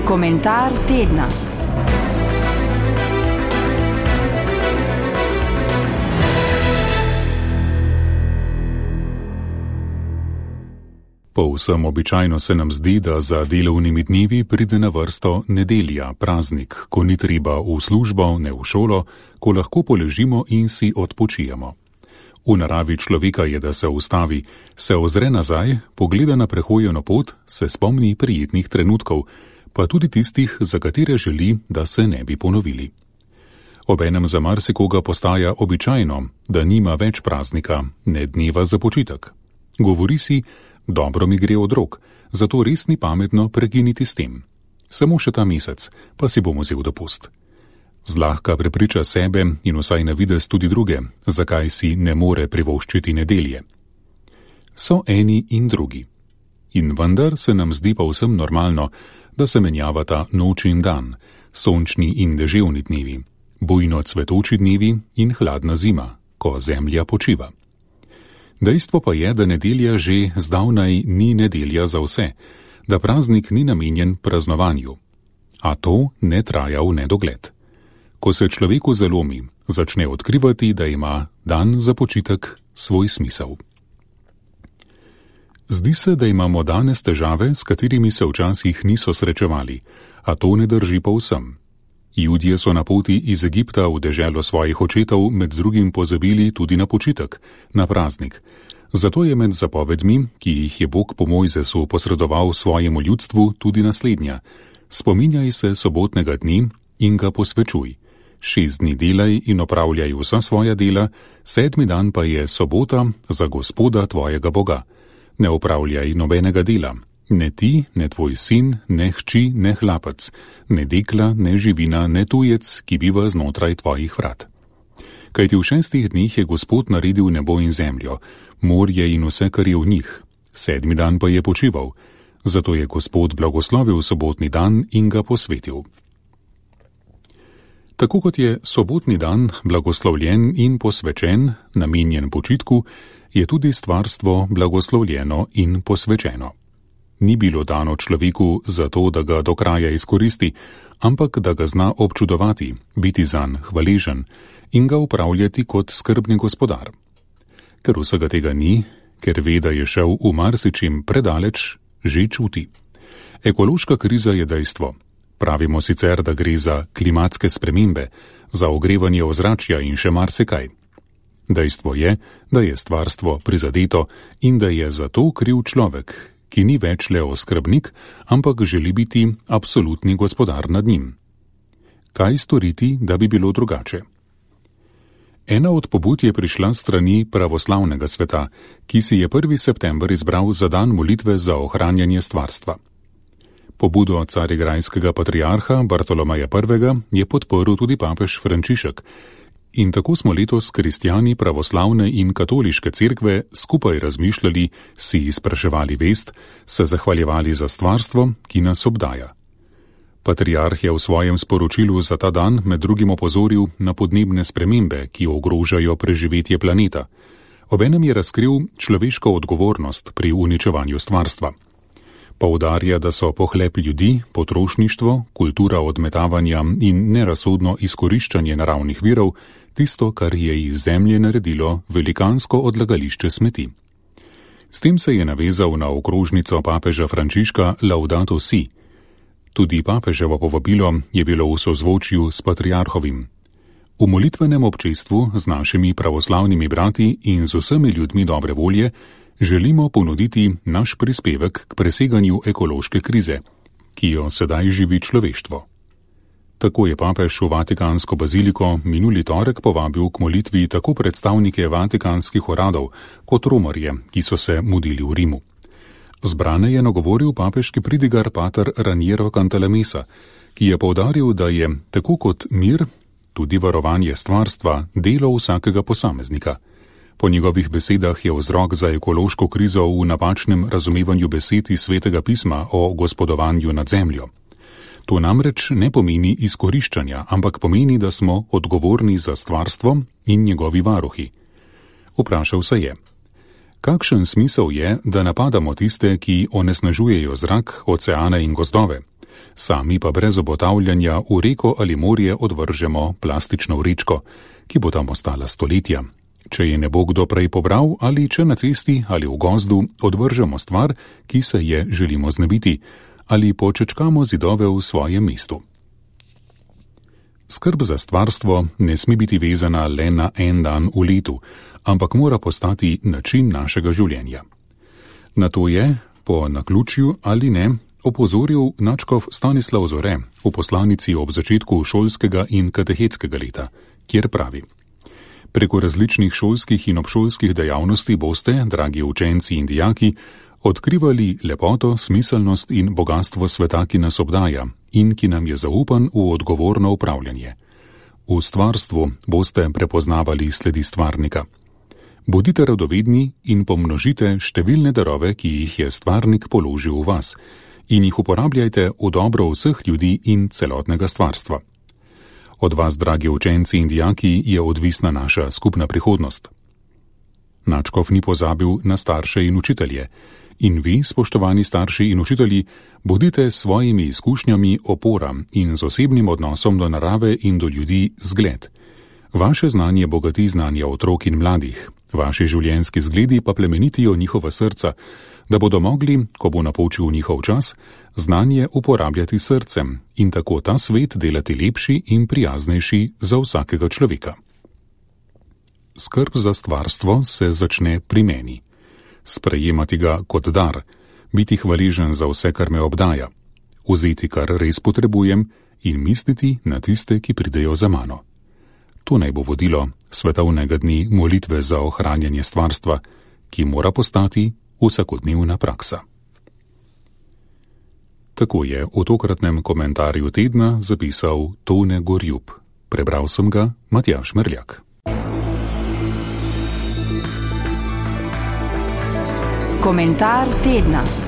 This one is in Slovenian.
Komentar tedna. Povsem običajno se nam zdi, da za delovnimi dnevi pride na vrsto nedelja, praznik, ko ni treba v službo, ne v šolo, ko lahko poležimo in si odpočijemo. V naravi človeka je, da se ustavi, se ozre nazaj, pogleda na prehojeno pot, se spomni prijetnih trenutkov, pa tudi tistih, za katere želi, da se ne bi ponovili. Obenem za marsikoga postaja običajno, da nima več praznika, ne dneva za počitek. Govori si, dobro mi gre od rok, zato res ni pametno prekiniti s tem. Samo še ta mesec, pa si bom vzel dopust. Zlahka prepriča sebe in vsaj na videz tudi druge, zakaj si ne more privoščiti nedelje. So eni in drugi. In vendar se nam zdi pa vsem normalno, da se menjavata noč in dan, sončni in deževni dnevi, bujno cvetoči dnevi in hladna zima, ko zemlja počiva. Dejstvo pa je, da nedelja že zdavnaj ni nedelja za vse, da praznik ni namenjen praznovanju. A to ne traja v nedogled. Ko se človeku zalomi, začne odkrivati, da ima dan za počitek svoj smisel. Zdi se, da imamo danes težave, s katerimi se včasih niso srečevali, a to ne drži povsem. Judje so na poti iz Egipta v deželo svojih očetov med drugim pozabili tudi na počitek, na praznik. Zato je med zapovedmi, ki jih je Bog po Mojzesu posredoval svojemu ljudstvu, tudi naslednja: spominjaj se sobotnega dne in ga posvečuj. 6 dni delaj in opravljaj vsa svoja dela, 7. dan pa je sobota za Gospoda tvojega Boga. Ne opravljaj nobenega dela, ne ti, ne tvoj sin, ne hči, ne hlapec, ne dekla, ne živina, ne tujec, ki biva znotraj tvojih vrat. Kajti v 6 dneh je Gospod naredil nebo in zemljo, morje in vse, kar je v njih. 7. dan pa je počival, zato je Gospod blagoslovil sobotni dan in ga posvetil. Tako kot je sobotni dan blagoslovljen in posvečen, namenjen počitku, je tudi stvarstvo blagoslovljeno in posvečeno. Ni bilo dano človeku zato, da ga do kraja izkoristi, ampak da ga zna občudovati, biti zanj hvaležen in ga upravljati kot skrbni gospodar. Ker vsega tega ni, ker ve, da je šel v marsičim predaleč, že čuti. Ekološka kriza je dejstvo. Pravimo sicer, da gre za klimatske spremembe, za ogrevanje ozračja in še marsikaj. Dejstvo je, da je stvarstvo prizadeto in da je zato kriv človek, ki ni več le oskrbnik, ampak želi biti absolutni gospodar nad njim. Kaj storiti, da bi bilo drugače? Ena od pobud je prišla strani pravoslavnega sveta, ki si je 1. september izbral za dan molitve za ohranjanje stvarstva. Pobudo carigrajskega patriarha Bartolomeja I. je podporil tudi papež Frančišek in tako smo letos kristjani pravoslavne in katoliške cerkve skupaj razmišljali, si izpraševali vest, se zahvaljevali za stvarstvo, ki nas obdaja. Patriarh je v svojem sporočilu za ta dan med drugim opozoril na podnebne spremembe, ki ogrožajo preživetje planeta. Obenem je razkril človeško odgovornost pri uničevanju stvarstva. Poudarja, da so pohlep ljudi, potrošništvo, kultura odmetavanja in nerazsodno izkoriščanje naravnih virov tisto, kar je iz zemlje naredilo velikansko odlagališče smeti. S tem se je navezal na okrožnico papeža Frančiška Laudato Si. Tudi papeževo povabilo je bilo v sozvočju s patriarhovim. V molitvenem občestvu z našimi pravoslavnimi brati in z vsemi ljudmi dobre volje želimo ponuditi naš prispevek k preseganju ekološke krize, ki jo sedaj živi človeštvo. Tako je papež v Vatikansko baziliko minuli torek povabil k molitvi tako predstavnike vatikanskih uradov kot romarje, ki so se mudili v Rimu. Zbrane je nagovoril papeški pridigar pater Raniero Cantalamessa, ki je poudaril, da je tako kot mir, tudi varovanje stvarstva, delo vsakega posameznika. Po njegovih besedah je vzrok za ekološko krizo v napačnem razumevanju besed iz Svetega pisma o gospodovanju nad zemljo. To namreč ne pomeni izkoriščanja, ampak pomeni, da smo odgovorni za stvarstvo in njegovi varuhi. Vprašal se je, kakšen smisel je, da napadamo tiste, ki onesnažujejo zrak, oceane in gozdove? Sami pa brez obotavljanja v reko ali morje odvržemo plastično vrečko, ki bo tam ostala stoletja. Če je ne bo kdo prej pobral ali če na cesti ali v gozdu odvržemo stvar, ki se je želimo znebiti, ali počečkamo zidove v svojem mestu. Skrb za stvarstvo ne sme biti vezana le na en dan v letu, ampak mora postati način našega življenja. Na to je, po naključju ali ne, opozoril nadškof Stanislav Zore v poslanici ob začetku šolskega in katehetskega leta, kjer pravi: Preko različnih šolskih in obšolskih dejavnosti boste, dragi učenci in dijaki, odkrivali lepoto, smiselnost in bogatstvo sveta, ki nas obdaja in ki nam je zaupan v odgovorno upravljanje. V stvarstvu boste prepoznavali sledi stvarnika. Bodite radovedni in pomnožite številne darove, ki jih je stvarnik položil v vas, in jih uporabljajte v dobro vseh ljudi in celotnega stvarstva. Od vas, dragi učenci in dijaki, je odvisna naša skupna prihodnost. Nadškof ni pozabil na starše in učitelje. In vi, spoštovani starši in učitelji, bodite s svojimi izkušnjami opora in z osebnim odnosom do narave in do ljudi zgled. Vaše znanje bogati znanja otrok in mladih, vaši življenjski zgledi pa plemenitijo njihova srca, da bodo mogli, ko bo napočil njihov čas, znanje uporabljati srcem in tako ta svet delati lepši in prijaznejši za vsakega človeka. Skrb za stvarstvo se začne pri meni. Sprejemati ga kot dar, biti hvaležen za vse, kar me obdaja, vzeti, kar res potrebujem in misliti na tiste, ki pridejo za mano. To naj bo vodilo svetovnega dne molitve za ohranjanje stvarstva, ki mora postati vsakodnevna praksa. Tako je v tokratnem komentarju tedna zapisal Tone Gorjup. Prebral sem ga Matjaž Merljak. Komentar tedna.